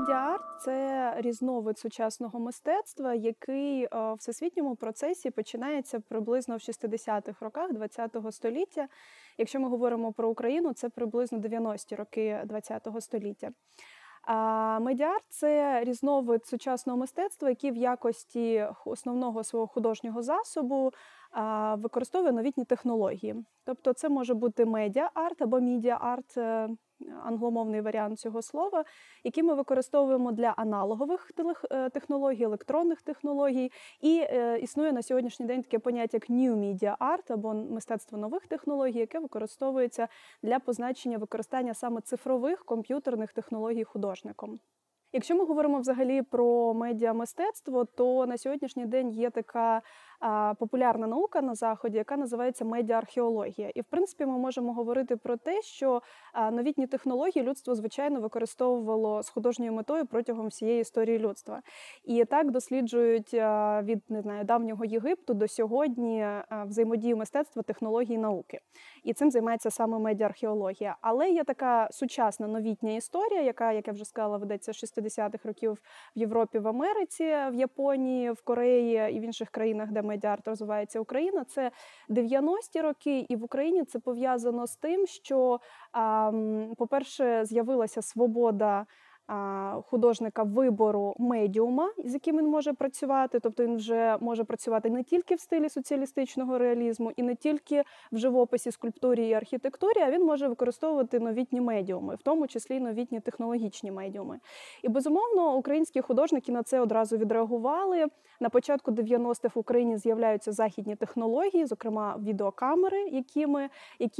Медіа-арт – це різновид сучасного мистецтва, який в всесвітньому процесі починається приблизно в 60-х роках ХХ століття. Якщо ми говоримо про Україну, це приблизно 90-ті роки ХХ століття. Медіа-арт – це різновид сучасного мистецтва, який в якості основного свого художнього засобу використовує новітні технології. Тобто це може бути медіа-арт або мідіа-арт, англомовний варіант цього слова, який ми використовуємо для аналогових технологій, електронних технологій. І існує на сьогоднішній день таке поняття як New Media Art або мистецтво нових технологій, яке використовується для позначення використання саме цифрових комп'ютерних технологій художником. Якщо ми говоримо взагалі про медіамистецтво, то на сьогоднішній день є така популярна наука на Заході, яка називається медіаархеологія. І, в принципі, ми можемо говорити про те, що новітні технології людство, звичайно, використовувало з художньою метою протягом всієї історії людства. І так досліджують від, давнього Єгипту до сьогодні взаємодію мистецтва, технологій і науки. І цим займається саме медіаархеологія. Але є така сучасна новітня історія, яка, як я вже сказала, ведеться з 60-х років в Європі, в Америці, в Японії, в Кореї і в інших країнах, де медіа-арт розвивається Україна. Це 90-ті роки, і в Україні це пов'язано з тим, що, по-перше, з'явилася свобода художника вибору медіума, з яким він може працювати. Тобто він вже може працювати не тільки в стилі соціалістичного реалізму і не тільки в живописі, скульптурі і архітектурі, а він може використовувати новітні медіуми, в тому числі новітні технологічні медіуми. І, безумовно, українські художники на це одразу відреагували. На початку 90-х в Україні з'являються західні технології, зокрема відеокамери, які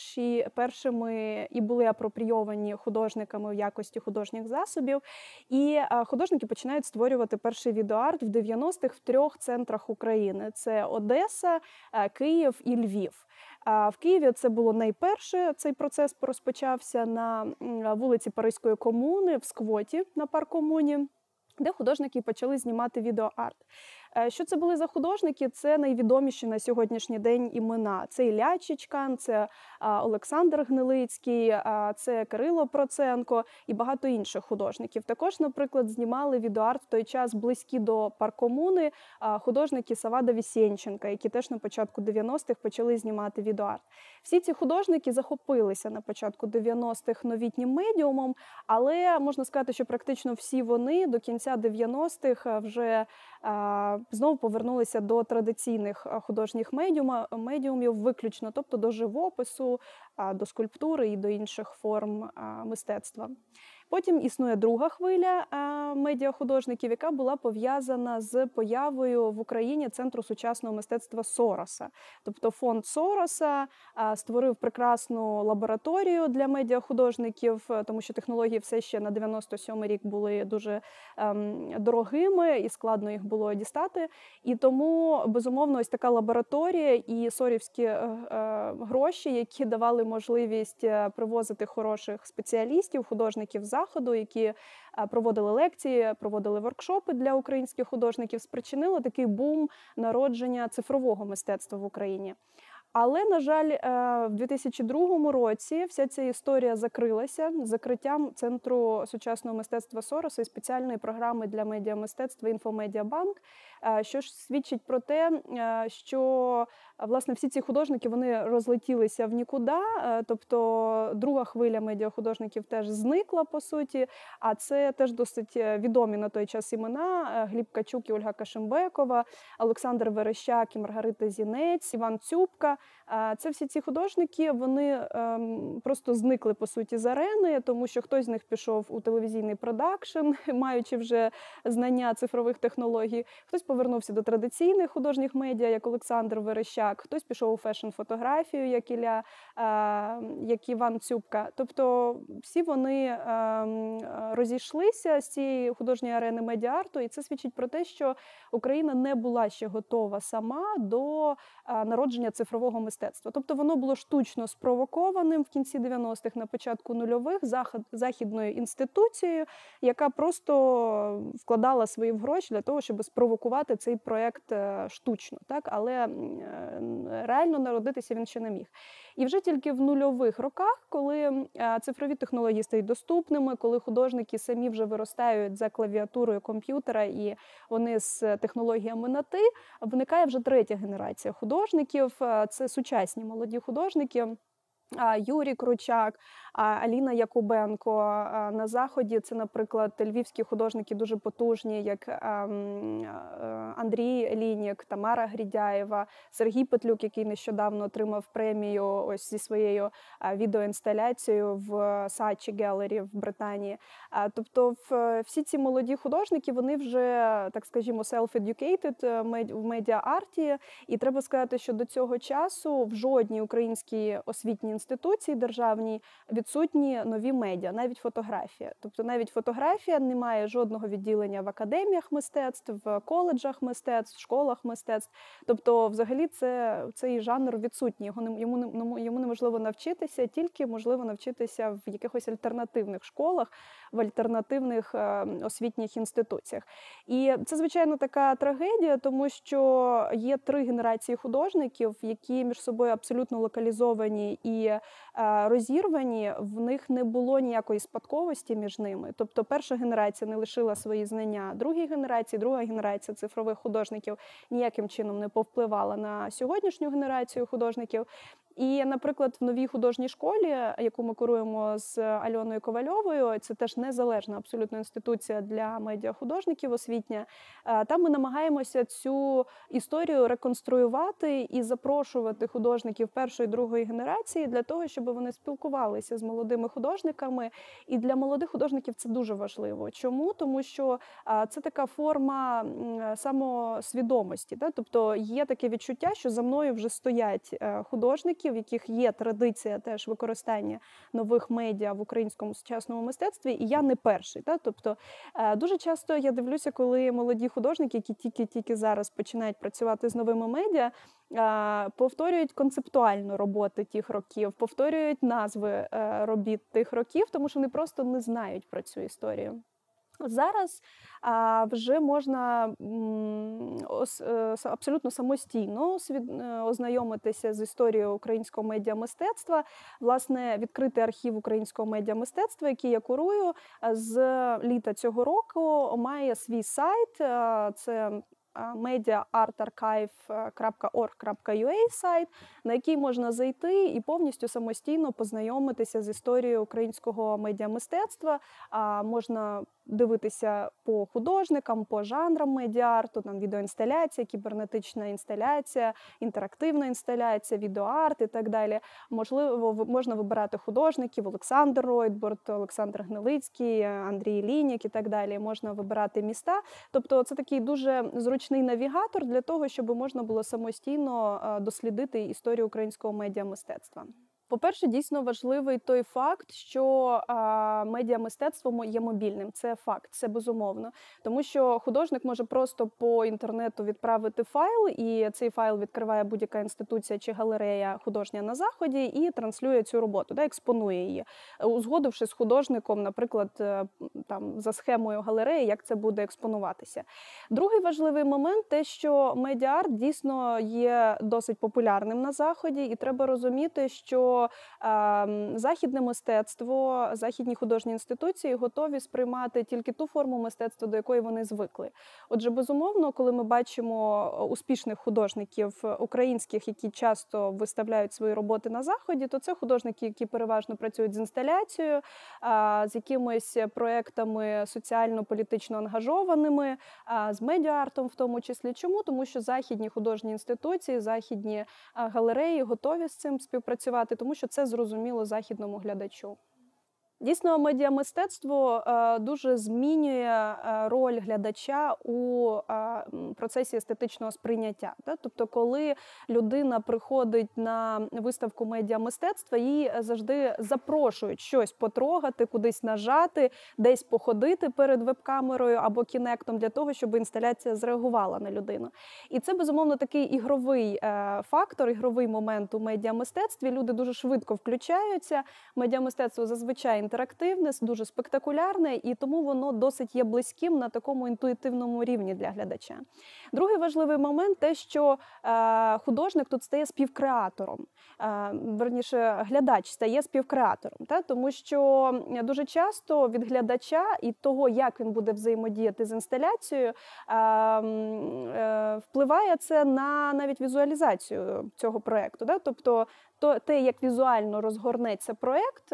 першими і були апропрійовані художниками в якості художніх засобів. І художники починають створювати перший відеоарт в 90-х в 3 центрах України. Це Одеса, Київ і Львів. В Києві це було найперше, цей процес розпочався на вулиці Паризької комуни, в сквоті на паркомуні, де художники почали знімати відеоарт. Що це були за художники? Це найвідоміші на сьогоднішній день імена. Це Ілля Чичкан, це Олександр Гнилицький, це Кирило Проценко і багато інших художників. Також, наприклад, знімали відеоарт в той час близькі до паркомуни художники Савада Вісєнченка, які теж на початку 90-х почали знімати відеоарт. Всі ці художники захопилися на початку 90-х новітнім медіумом, але можна сказати, що практично всі вони до кінця 90-х вже знову повернулися до традиційних художніх медіумів виключно, тобто до живопису, до скульптури і до інших форм мистецтва. Потім існує друга хвиля медіахудожників, яка була пов'язана з появою в Україні Центру сучасного мистецтва Сороса. Тобто фонд Сороса створив прекрасну лабораторію для медіахудожників, тому що технології все ще на 97-й рік були дуже дорогими і складно їх було дістати. І тому, безумовно, ось така лабораторія і сорівські гроші, які давали можливість привозити хороших спеціалістів, художників Заходу, які проводили лекції, проводили воркшопи для українських художників, спричинило такий бум народження цифрового мистецтва в Україні. Але, на жаль, в 2002 році вся ця історія закрилася з закриттям Центру сучасного мистецтва Сороса і спеціальної програми для медіамистецтва «Інфомедіабанк», що ж свідчить про те, що, власне, всі ці художники, вони розлетілися в нікуди, тобто друга хвиля медіахудожників теж зникла, по суті, а це теж досить відомі на той час імена: Гліб Качук і Ольга Кашимбекова, Олександр Верещак і Маргарита Зінець, Іван Цюбка. Це всі ці художники, вони просто зникли, по суті, з арени, тому що хтось з них пішов у телевізійний продакшн, маючи вже знання цифрових технологій, хтось повернувся до традиційних художніх медіа, як Олександр Верещак, хтось пішов у фешн-фотографію, як Іван Цюбка. Тобто всі вони розійшлися з цієї художньої арени медіа-арту, і це свідчить про те, що Україна не була ще готова сама до народження цифрового мистецтва. Тобто воно було штучно спровокованим в кінці 90-х, на початку нульових, західною інституцією, яка просто вкладала свої гроші для того, щоб спровокувати цей проєкт штучно. Так? Але реально народитися він ще не міг. І вже тільки в нульових роках, коли цифрові технології стають доступними, коли художники самі вже виростають за клавіатурою комп'ютера і вони з технологіями на «ти», виникає вже третя генерація художників. Це сучасні молоді художники. Юрій Кручак, Аліна Якубенко. На Заході це, наприклад, львівські художники дуже потужні, як Андрій Лінік, Тамара Грідяєва, Сергій Петлюк, який нещодавно отримав премію ось зі своєю відеоінсталяцією в Saatchi Gallery в Британії. Тобто всі ці молоді художники, вони вже, так скажімо, self-educated в медіа-арті. І треба сказати, що до цього часу в жодній українській освітній інституції державній відсутні нові медіа, навіть фотографія. Тобто навіть фотографія не має жодного відділення в академіях мистецтв, в коледжах мистецтв, в школах мистецтв. Тобто взагалі цей жанр відсутній, йому неможливо навчитися, тільки можливо навчитися в якихось альтернативних школах, в альтернативних освітніх інституціях. І це, звичайно, така трагедія, тому що є 3 генерації художників, які між собою абсолютно локалізовані і розірвані, в них не було ніякої спадковості між ними. Тобто перша генерація не лишила свої знання другій генерації, друга генерація цифрових художників ніяким чином не повпливала на сьогоднішню генерацію художників. І, наприклад, в новій художній школі, яку ми куруємо з Альоною Ковальовою, це теж незалежна абсолютно інституція для медіахудожників освітня, там ми намагаємося цю історію реконструювати і запрошувати художників першої, другої генерації для того, щоб вони спілкувалися з молодими художниками. І для молодих художників це дуже важливо. Чому? Тому що це така форма самосвідомості. Тобто є таке відчуття, що за мною вже стоять художники, в яких є традиція теж використання нових медіа в українському сучасному мистецтві, і я не перший. Тобто дуже часто я дивлюся, коли молоді художники, які тільки зараз починають працювати з новими медіа, повторюють концептуально роботи тих років, повторюють назви робіт тих років, тому що вони просто не знають про цю історію. Зараз вже можна абсолютно самостійно ознайомитися з історією українського медіамистецтва, власне, відкрити архів українського медіамистецтва, який я курую, з літа цього року має свій сайт, це mediaartarchive.org.ua сайт, на який можна зайти і повністю самостійно познайомитися з історією українського медіамистецтва. Можна дивитися по художникам, по жанрам медіарту, там відеоінсталяція, кібернетична інсталяція, інтерактивна інсталяція, відеоарт і так далі. Можливо, можна вибирати художників: Олександр Ройтбурд, Олександр Гнилицький, Андрій Лінік і так далі. Можна вибирати міста. Тобто це такий дуже зручний навігатор для того, щоб можна було самостійно дослідити історію українського медіамистецтва. По-перше, дійсно важливий той факт, що медіамистецтво є мобільним. Це факт, це безумовно. Тому що художник може просто по інтернету відправити файл, і цей файл відкриває будь-яка інституція чи галерея художня на Заході і транслює цю роботу, експонує її, узгодивши з художником, наприклад, там, за схемою галереї, як це буде експонуватися. Другий важливий момент – те, що медіа-арт дійсно є досить популярним на Заході, і треба розуміти, що західне мистецтво, західні художні інституції готові сприймати тільки ту форму мистецтва, до якої вони звикли. Отже, безумовно, коли ми бачимо успішних художників українських, які часто виставляють свої роботи на Заході, то це художники, які переважно працюють з інсталяцією, з якимись проєктами соціально-політично ангажованими, з медіа-артом в тому числі. Чому? Тому що західні художні інституції, західні галереї готові з цим співпрацювати, тому що це зрозуміло західному глядачу. Дійсно, медіамистецтво дуже змінює роль глядача у процесі естетичного сприйняття. Тобто, коли людина приходить на виставку медіамистецтва, її завжди запрошують щось потрогати, кудись нажати, десь походити перед веб-камерою або кінектом для того, щоб інсталяція зреагувала на людину. І це, безумовно, такий ігровий фактор, ігровий момент у медіамистецтві. Люди дуже швидко включаються. Медіамистецтво зазвичай інтерактивне, дуже спектакулярне, і тому воно досить є близьким на такому інтуїтивному рівні для глядача. Другий важливий момент – те, що художник тут стає співкреатором. Верніше, глядач стає співкреатором, тому що дуже часто від глядача і того, як він буде взаємодіяти з інсталяцією, впливає це на навіть візуалізацію цього проєкту. Тобто те, як візуально розгорнеться проєкт,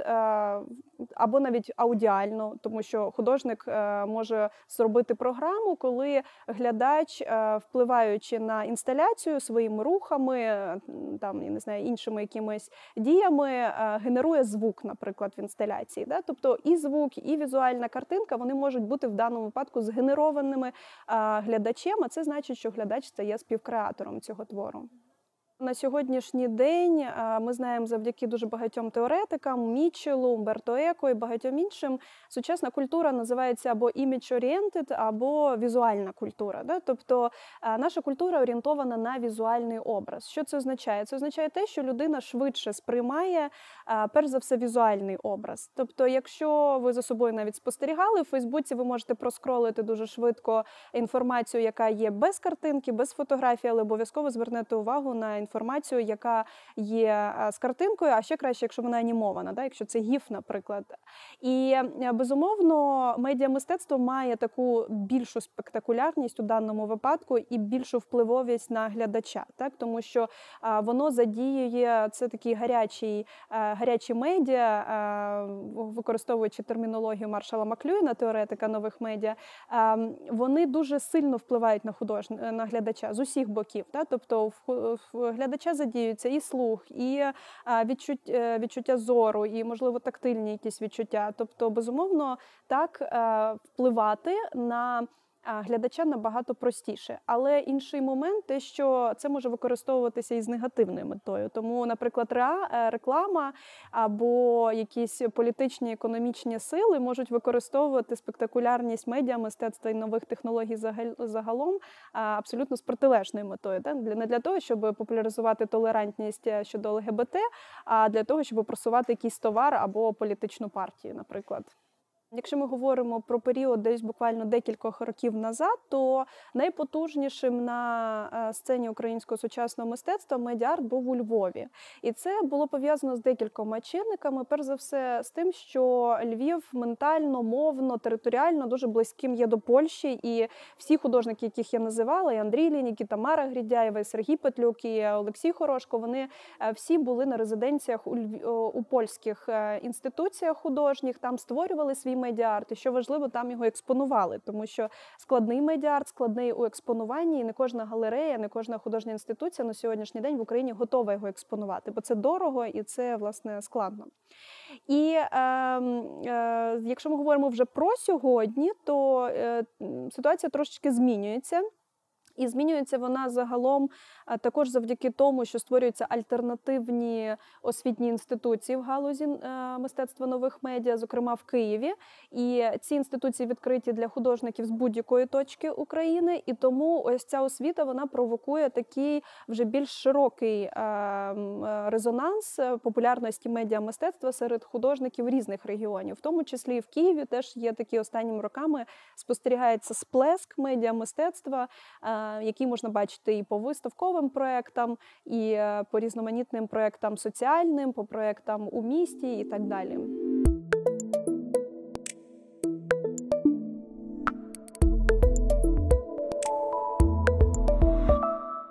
або навіть аудіально, тому що художник може зробити програму, коли глядач, впливаючи на інсталяцію своїми рухами, там, я не знаю, іншими якимись діями, генерує звук, наприклад, в інсталяції. Тобто і звук, і візуальна картинка, вони можуть бути в даному випадку згенерованими глядачем, а це значить, що глядач стає співкреатором цього твору. На сьогоднішній день ми знаємо завдяки дуже багатьом теоретикам, Мітчеллу, Умберто Еко і багатьом іншим, сучасна культура називається або image-oriented, або візуальна культура. Тобто наша культура орієнтована на візуальний образ. Що це означає? Це означає те, що людина швидше сприймає, перш за все, візуальний образ. Тобто, якщо ви за собою навіть спостерігали, в Фейсбуці ви можете проскролити дуже швидко інформацію, яка є без картинки, без фотографії, але обов'язково звернете увагу на інформацію, яка є з картинкою, а ще краще, якщо вона анімована, якщо це гіф, наприклад. І, безумовно, медіамистецтво має таку більшу спектакулярність у даному випадку і більшу впливовість на глядача, тому що воно задіює, це такі гарячі медіа, використовуючи термінологію Маршала Маклюїна, теоретика нових медіа, вони дуже сильно впливають на глядача з усіх боків. Тобто в глядача задіються і слух, і відчуття зору, і, можливо, тактильні якісь відчуття. Тобто, безумовно, так впливати на глядача набагато простіше. Але інший момент – те, що це може використовуватися і з негативною метою. Тому, наприклад, реклама або якісь політичні, економічні сили можуть використовувати спектакулярність медіамистецтва і нових технологій загалом абсолютно з протилежною метою. Не для того, щоб популяризувати толерантність щодо ЛГБТ, а для того, щоб просувати якийсь товар або політичну партію, наприклад. Якщо ми говоримо про період десь буквально декількох років назад, то найпотужнішим на сцені українського сучасного мистецтва медіа-арт був у Львові. І це було пов'язано з декількома чинниками. Перш за все з тим, що Львів ментально, мовно, територіально дуже близьким є до Польщі. І всі художники, яких я називала, і Андрій Лінік, і Тамара Грідяєва, і Сергій Петлюк, і Олексій Хорошко, вони всі були на резиденціях у польських інституціях художніх, там створювали свій медіа-арт, і що важливо, там його експонували, тому що складний медіа-арт, складний у експонуванні, і не кожна галерея, не кожна художня інституція на сьогоднішній день в Україні готова його експонувати, бо це дорого і це, власне, складно. І якщо ми говоримо вже про сьогодні, то ситуація трошечки змінюється. І змінюється вона загалом також завдяки тому, що створюються альтернативні освітні інституції в галузі мистецтва нових медіа, зокрема в Києві. І ці інституції відкриті для художників з будь-якої точки України. І тому ось ця освіта, вона провокує такий вже більш широкий резонанс популярності медіамистецтва серед художників різних регіонів. В тому числі і в Києві теж є такі останніми роками спостерігається сплеск медіамистецтва, який можна бачити і по виставковим проєктам, і по різноманітним проєктам соціальним, по проєктам у місті і так далі.